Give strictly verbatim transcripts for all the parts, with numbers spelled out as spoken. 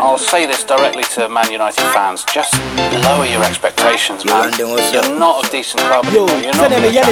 I'll say this directly to Man United fans. Just lower your expectations, man. You're not a decent club anymore. You're not.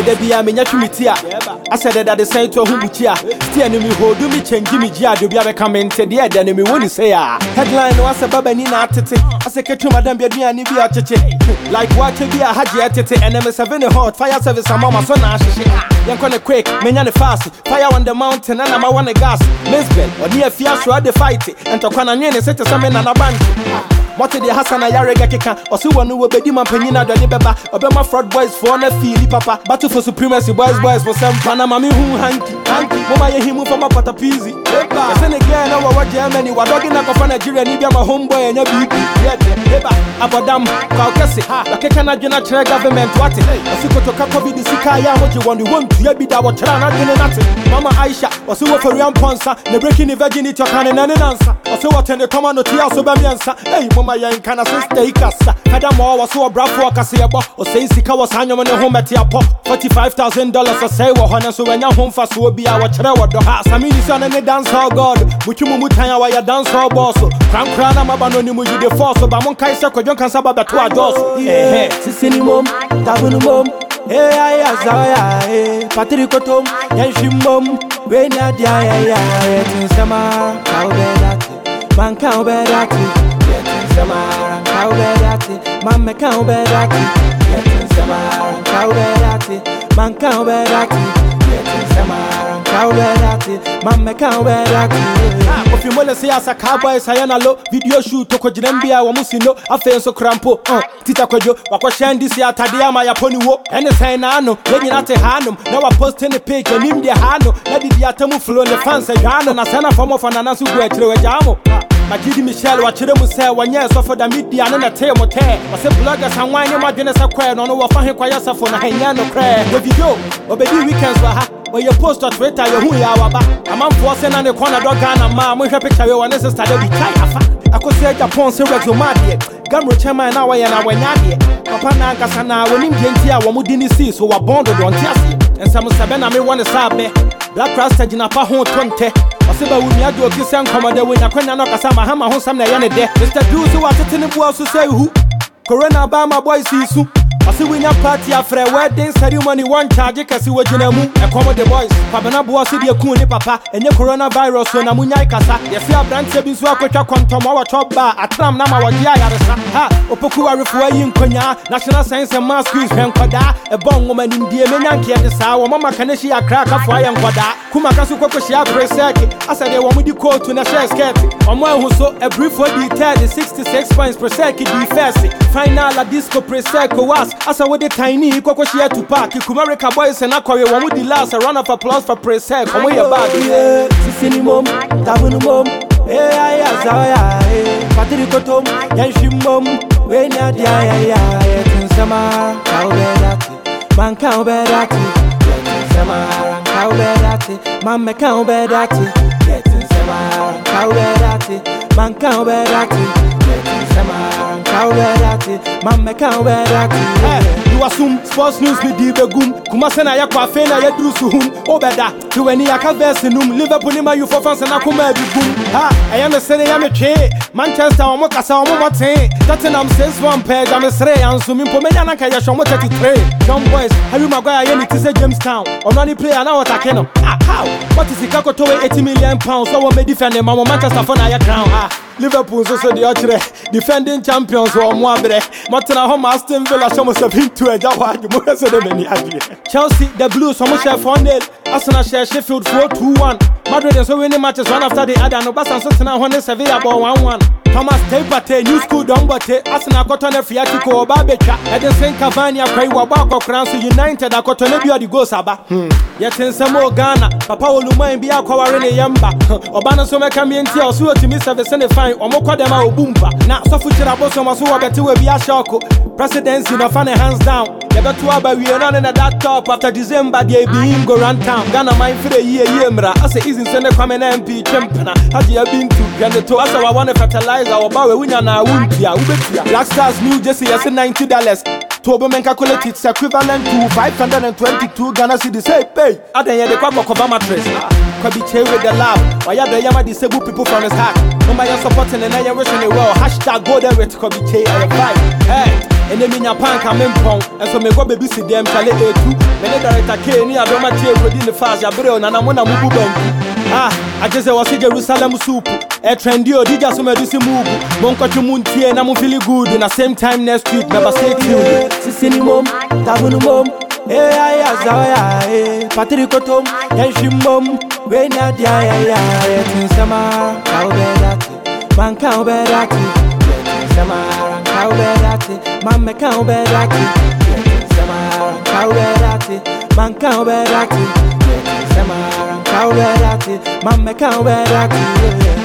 I said that the same to whom Chia. Still, me hold me change me Gia to be a comment to the end, and me won't say, headline was a Babanina Tete. I said, Catch Madame Biani be a chichi. Like what to be a Haji and M S seven hot fire service. I'm on my son. You're gonna quick, Menyan fast, fire on the mountain, and I'm one gas. Lisbon, or near Fiasco at the fight, and to Kwananian set to some in a bank. What did the Hassan Ayarega Kika, or so one who will be Dima Penina, the Beba, Obama fraud boys for a fee, Papa, battle for supremacy, boys, boys for some Panama, who hanky, hanky, Mama, him from a patapizi. Then again, over what Germany, what dogging up of Nigeria, Nibia, my homeboy, and a B P. Abadam, Kaukasi, like a Canadian government, what it is. I see to Kakobi, the Sikaya, what you want, you want to be our China, nothing. Mama Aisha, or so for Ram Ponsa, the breaking the virginity of Canon and answer. Or so what in the command of Tia Sobamiansa, hey, Mama Yan Canasa, stay cassa. Hadamo was so a bravo Cassiaba, or say Sika was hanging on the home at Tiapo, forty-five thousand dollars or say, or Hana, so when your home fast will be our Cherewa, the house. I mean, it's on any dance hall god, which you mutaya why a dance hall boss. Cram Crana, Mabanoni, the force of Amon Kaisa, Koyon Kansaba, to our doors. Eh, Sissinimum, Tabunumum. Hey, I am Patrick Tom, Yanshimum, Renadia, Samara, Cowbedati, Man Cowbedati, Samara, Cowbedati, Mamma Cowbedati, Samara, Cowbedati, Man Cowbedati, Samara, Cowbedati, Mamma Cowbedati. If you want to see us a cowboy, Sayana low video shoot to Kojambia, Wamusino, a face of Crampo, Tita Kojo, Wakoshan this year, Tadiama, Yaponi, and the Sainano, letting out a Hanum, now I post in the page and him the Hano, let the Yatamu flow in the fans and Hano, and a son of Homo Fanasu go to a jamo. Majidi Michelle, what you will say one year, so for the media and a tail motel. I said bloggers and wine in my goodness, a quail, no one for him, Quayasa for Nahayano crack. If you go, or baby weekends were ha, or you post on Twitter, you're who you are back. A man forcing on the corner dog and ma, we have a picture of necessary to be tired. I could say Japan, so Rexomadi, Gamro Chama and our and our Nadi, Papa Nagasana, when in Gentia, Wamudini see, so a bond on Tiasi, and some Sabena may want to sabe. Black Rasta Jinapa home twenty. I said, I would not do a kiss and commander when I couldn't knock a summer hammer on some day. Mister Deuce, who was sitting in the to say who? Corona Bama boys see soup. I see we have party after a wedding ceremony, one charge, because you were Jinamu, and common the boys. Pabana Bossy, the Kuni Papa, and your coronavirus, when Amunya Casa, the Sia Branch Biswaka Quantum, our top bar, at Tram Nama, Ha, Opokua Refuayin Konya, National Science and Mass Quiz, Penquada, a bomb woman in the Menanki at the Sour, Mama Kaneshi, a crack of Wayan Quada, Kumakasu Kokoshia Presaki, as I want with the quote to Nasha Sketty, on one who saw a brief for detail, the sixty-six points per second, defensive, final a disco Preseco was. As I would the tiny Kokoshia to park, Kumarika boys and Aquaria, one with the last a round of applause for Presec, from way about it. Sissinimum, Tabunumum, eh, I am Patrick Tom, Yanshimum, Renadia, Samara, Cowbedati, Man Cowbedati, Samara, Cowbedati, Mamma Cowbedati, Samara, Cowbedati, Man Cowbedati, Samara, Cowbedati, Mamma Cowbedati. You assume sports news with the Begum, Kumasana Yakwafena Yadrusuhum, Obeda, to any Akavesinum, Liverpool, you for fans and Akuma Bugum. Ha, I am a Senate, I'm a chair, Manchester, Mokasa, Momote, Tottenham says one peg, I'm a stray, and swimming for Menaka Yashamota to trade. Young boys, Harry Maguire, you need to say Jamestown, or only play an hour Takeno. How? What is the Kakoto eighty million pounds? So I may defend them, Manchester for Naya Crown. Ah, Liverpool, so the Archer, defending champions or Moabre, Matana Home Aston Villa, almost a bit to a Jawa, you must have any idea. Chelsea, the Blues, so much have funded, Arsenal share Sheffield four two one. Madrid is so winning matches one after the other, no Bassan Sotana, one Sevilla about one one. Thomas Tapate, New School Dombate, Arsenal got on a Fiatico, Babecha, and the Saint Cavani, Wabako, Crown United, I got on a Bio di Gosaba. Yet in some more Ghana, Papa Luma and Biako Rene Yamba, Obana Soma Camienti, or Suo to Mister Vicente Fine, or Mokodema Bumba. Now, Sofuchira Bosoma, so I bet you will be a shoko. Presidency, no funny hands down. The Batuaba, we are running at that top after December, they being go round town. Ghana, my for a year, Yemra, as it isn't send a common M P, Champana. Have you been to Ganato? As I want to fertilize our bow, we are now Wimpia, Ubia. Black Stars, New Jersey, as ninety dollars. To Oberman calculate it's equivalent to five hundred twenty-two Ghana cedis. Say, pay. I didn't hear the crop of Obama trace. Kobe Che with the love. Why are the Yama disabled people from his heart? Nobody supporting and I am wishing it well. Hashtag go there with Kobe Che and five. Hey. And then in your punk, I'm in pong, and so me go baby see them, Charlie A two. Many director K, near Doma Che within the fast, ya bro, and I'm on a move. Ah, I just was in Jerusalem soup. A trendy or did just move. Monko to Munti, and I'm feeling good. In the same time next week, never stay tuned. Sissini mom, Tabunu mom. Hey, I am Patrick Tom, Yanshim mom. When I die, in Samara, how bad man can't bear that. Samara, how bad that. Mamma can't bear that. Samara, how bad that. Man can't bear that. Samara, how bad that. Mamma can't bear that.